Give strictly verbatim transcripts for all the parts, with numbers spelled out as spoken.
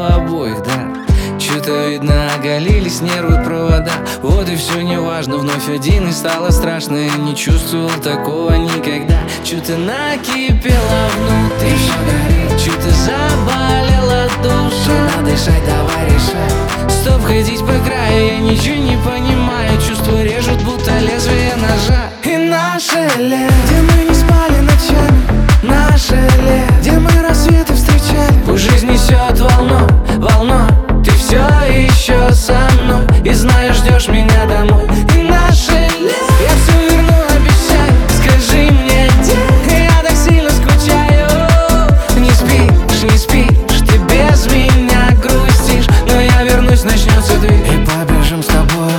обоих, да. Чё-то видно, оголились нервы, провода. Вот и все неважно, вновь один и стало страшно. Я не чувствовал такого никогда. Чё-то накипело внутри, всё горит. Чё-то заболела душа. Надо дышать, давай решай. Стоп, ходить по краю, я ничего не понимаю. Чувства режут, будто лезвие ножа. И наше лето, где мы не спали ночами. Наше лето, где мы рассветы встречали. Пусть жизнь несет волну, волну. Ты все еще со мной и знаешь, ждешь меня домой. И наше лето, я все верну, обещаю. Скажи мне, где я так сильно скучаю. Не спишь, не спишь, ты без меня грустишь. Но я вернусь, начнется ты, и побежим с тобой.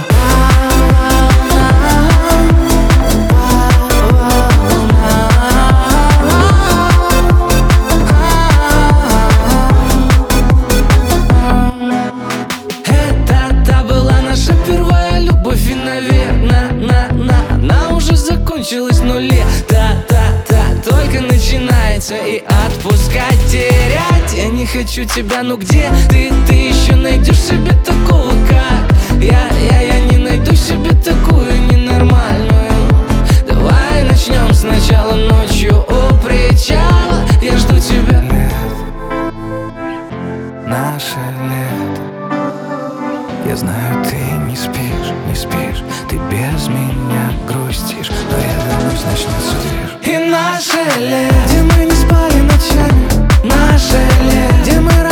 Но лето-то только начинается. И отпускать, терять я не хочу тебя. Ну где ты, ты еще найдешь себе такого, как я, я, я не найду себе такую ненормальную. Давай начнем сначала ночью у причала. Я жду тебя. Наше лето. Я знаю, ты не спишь, не спишь. Ты без меня грустишь. Но я вернусь, начнется движ. И наше лето, где мы не спали ночами. Наше лето, где мы